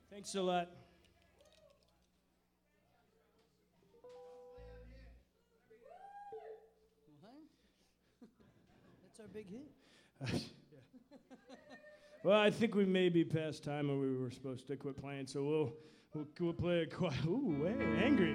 Thanks a lot. That's our big hit. Well, I think we may be past time, and we were supposed to quit playing, so we'll play a quiet. Ooh, hey, angry.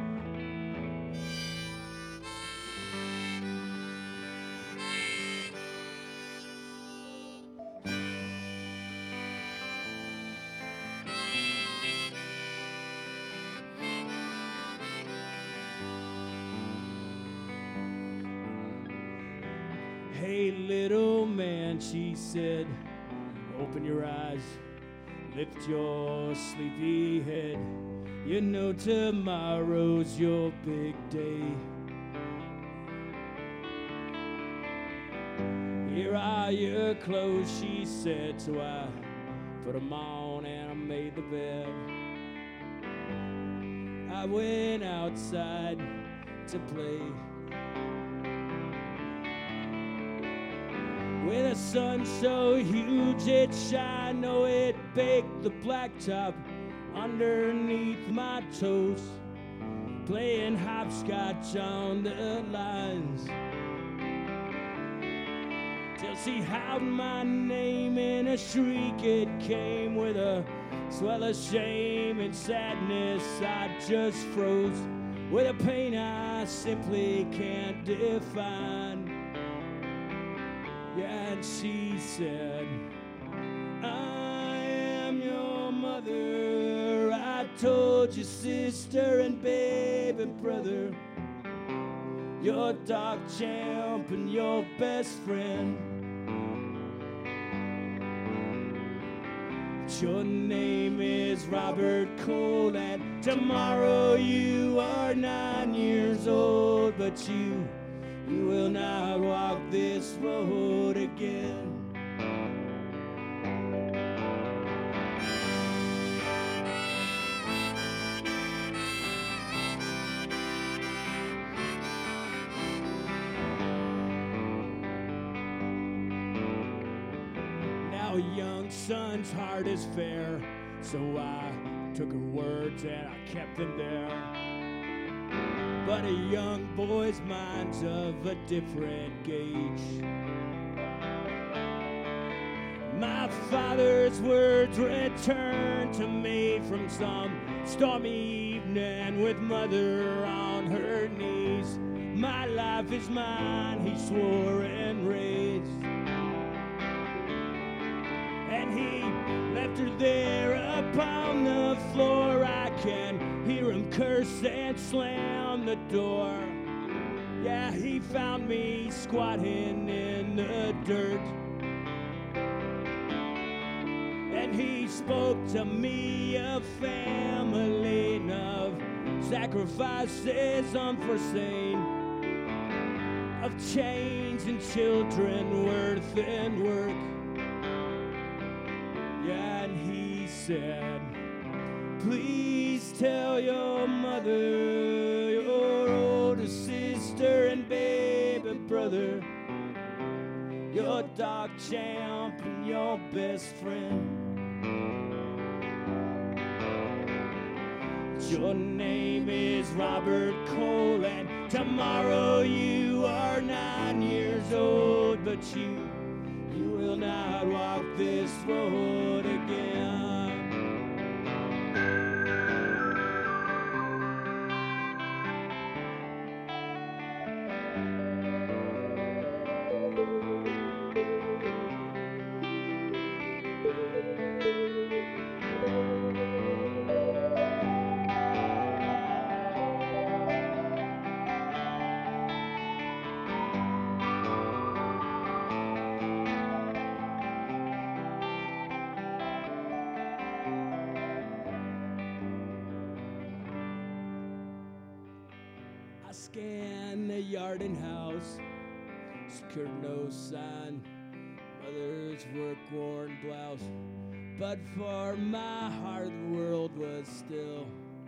Hey, little man, she said, open your eyes, lift your sleepy head. You know tomorrow's your big day. Here are your clothes, she said, so I put them on and I made the bed. I went outside to play. With a sun so huge it shine, oh, it baked the blacktop underneath my toes, playing hopscotch on the lines, till she howled my name in a shriek. It came with a swell of shame and sadness. I just froze with a pain I simply can't define. Yeah, and she said, I am your mother. I told your sister and baby brother, your dog champ and your best friend. Your name is Robert Cole, and tomorrow you are 9 years old, but you will not walk this road again. Now a young son's heart is fair, so I took her words and I kept them there. But a young boy's mind's of a different gauge. My father's words returned to me from some stormy evening with mother on her knees. My life is mine, he swore and raised. And he left her there upon the floor. I can hear him curse and slam the door. Yeah, he found me squatting in the dirt, and he spoke to me of family and of sacrifices unforeseen, of chains and children, worth and work. Yeah, and he said, please tell your mother, your older sister and baby brother, your dog champ and your best friend. Your name is Robert Cole, and tomorrow you are 9 years old, but you will not walk this road again. I scanned the yard and house, secured no sign, mother's work-worn blouse, but for my heart the world was still.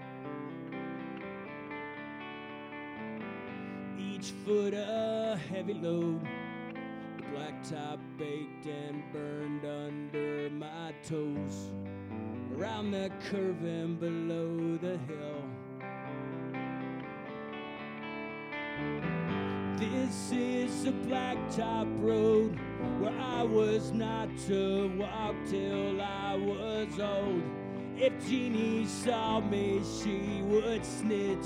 Each foot a heavy load, the blacktop baked and burned under my toes. round the curve and below the hill. This is a blacktop road where I was not to walk till I was old. If Jeannie saw me, she would snitch.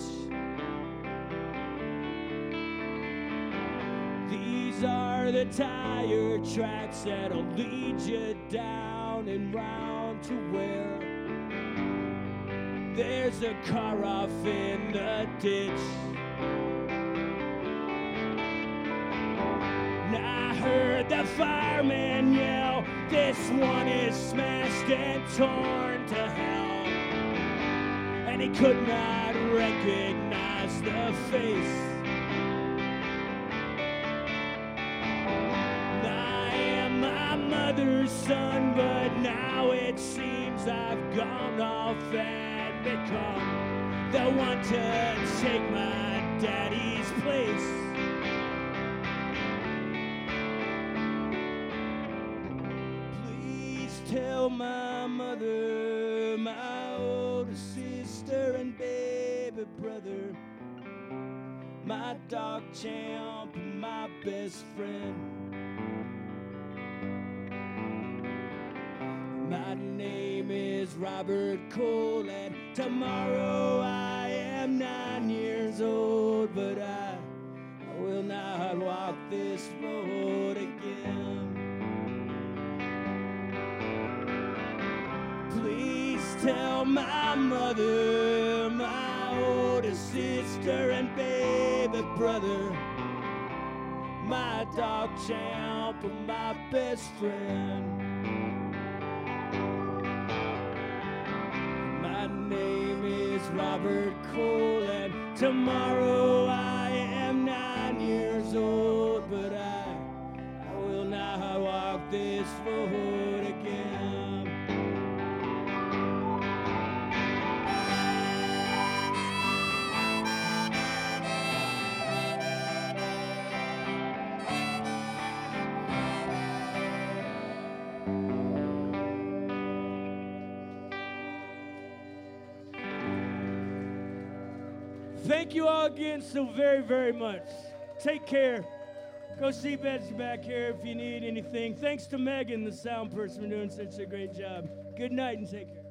These are the tire tracks that'll lead you down and round to where there's a car off in the ditch. I heard the fireman yell, this one is smashed and torn to hell. And he could not recognize the face. I am my mother's son, but now it seems I've gone off and become the one to take my daddy's place. Tell my mother, my older sister and baby brother, my dog Champ and my best friend. My name is Robert Cole, and tomorrow I am 9 years old, but I will not walk this road again. Please tell my mother, my older sister and baby brother, my dog Champ and my best friend. My name is Robert Cole, and tomorrow I am 9 years old, but I will not walk this road again. Thank you all again so very, very much. Take care. Go see Betsy back here if you need anything. Thanks to Megan, the sound person, for doing such a great job. Good night and take care.